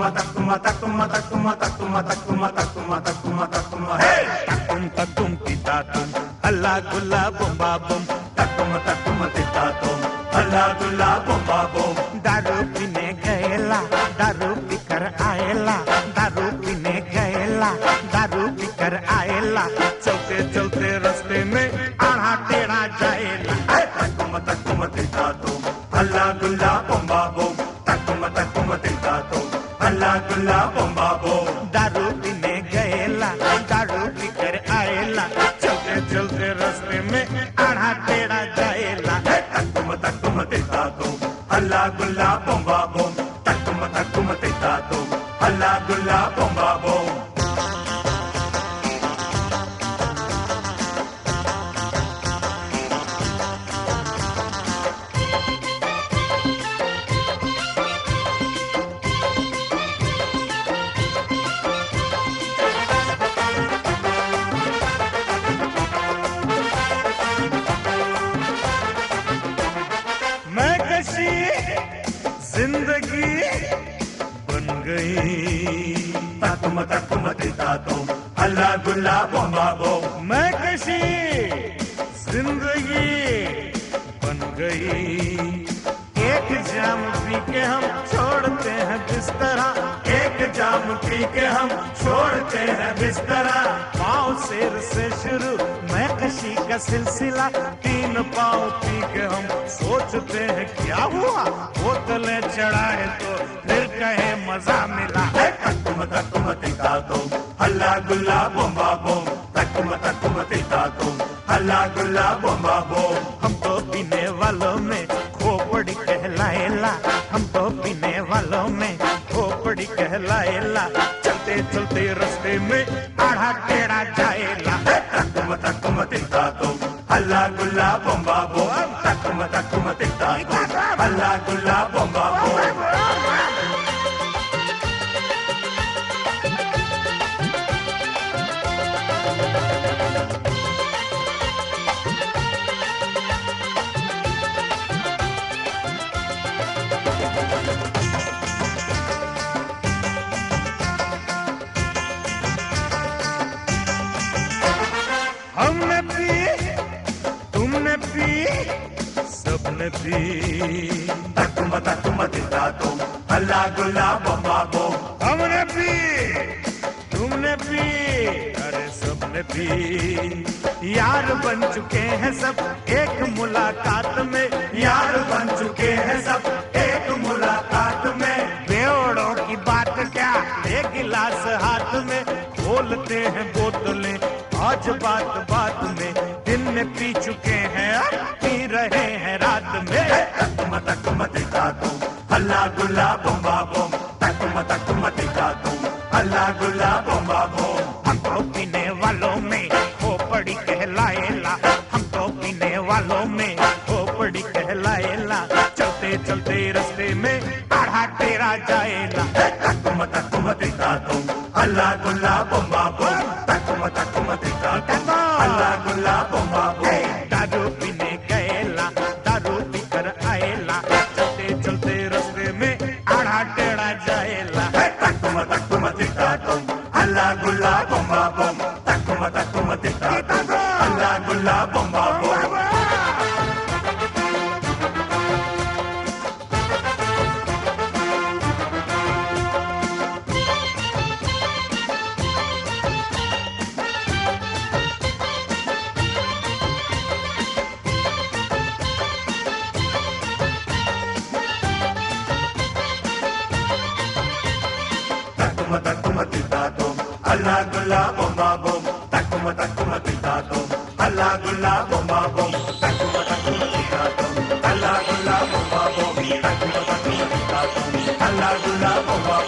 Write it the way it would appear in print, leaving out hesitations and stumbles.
तकुम तिता तुम अल्लाह गुल्ला बुम्बा बुम तकुम तिता तुम अल्लाह गुल्ला बुम्बा बुम। दारू पीने गएला दारू पीकर आएला, दारू पीने गएला दारू पीकर आएला, चलते चलते रास्ते में आढ़ा टेढ़ा जाएला। तकुम तिता तुम अल्लाह गुल्ला बुम्बा बुम तकुम तिता तुम अल्लाह गुल्ला बुम्बा बुम। दारू पीने गएला दारू पीकर आएला, चलते चलते रास्ते में आढ़ा टेढ़ा जाएला। तकुम तिता तुम अल्लाह गुल्ला बुम्बा बुम तकुम तिता तुम अल्लाह गुल्ला बुम्बा बुम। जिंदगी बन गई तकुम तिता तुम अल्लाह गुल्ला बुम्बा बुम। मैं कशी जिंदगी बन गई, एक जाम पी के हम छोड़ते हैं बिस्तरा, एक जाम पी के हम छोड़ते हैं बिस्तरा। पाँव सिर से शुरू मैं कशी का सिलसिला, तीन पाँव पी के हम सोचते हैं क्या हुआ, बोतलें चढ़ाए तो फिर कहे मजा मिला। तकुम तिता तुम अल्लाह गुल्ला बुम्बा बुम तकुम तिता तुम अल्लाह गुल्ला बुम्बा बुम। हम तो पीने वालों में खोपड़ी कहलाएला, हम तो पीने वालों में खोपड़ी कहलाएला, चलते चलते रास्ते में आढ़ा टेढ़ा जाएला। तकुम तिता तुम अल्लाह गुल्ला बुम्बा बुम तकुम तिता तुम अल्लाह गुल्ला बुम्बा बुम। हमने पी तुमने पी सबने पी तकुम तिता तुम अल्लाह गुल्ला बुम्बा बुम। हमने पी तुमने पी अरे सबने पी, यार बन चुके हैं सब एक मुलाकात में, यार बन चुके हैं सब एक मुलाकात में। बेओड़ों की बात क्या एक गिलास हाथ में, खोलते हैं बोतलें आज बात बात में, दिन में पी चुके हैं अब पी रहे हैं रात में। तकुम तिता तुम अल्लाह गुल्ला बुम्बा बुम तकुम तिता तुम अल्लाह गुल्ला बुम्बा बुम। हम तो पीने वालों में खोपड़ी कहलाएला, हम तो पीने वालों में खोपड़ी कहलाएला, चलते चलते रास्ते में आढ़ा टेढ़ा जाएला। तकुम तिता तुम अल्लाह गुल्ला बुम्बा बुम तकुम तिता तुम अल्लाह गुल्ला बुम्बा बुम। दारू पीने गएला दारू पीकर आएला, चलते चलते रास्ते में आढ़ा टेढ़ा जाएला। तकुम तिता तुम अल्लाह गुल्ला बुम्बा बुम तकुम तिता तुम अल्लाह गुल्ला बुम्बा बुम। तकुम तिता तुम अल्लाह गुल्ला बुम्बा बुम तकुम तिता तुम अल्लाह गुल्ला बुम्बा बुम तकुम तिता तुम अल्लाह गुल्ला बुम्बा बुम तकुम तिता तुम अल्लाह गुल्ला बुम्बा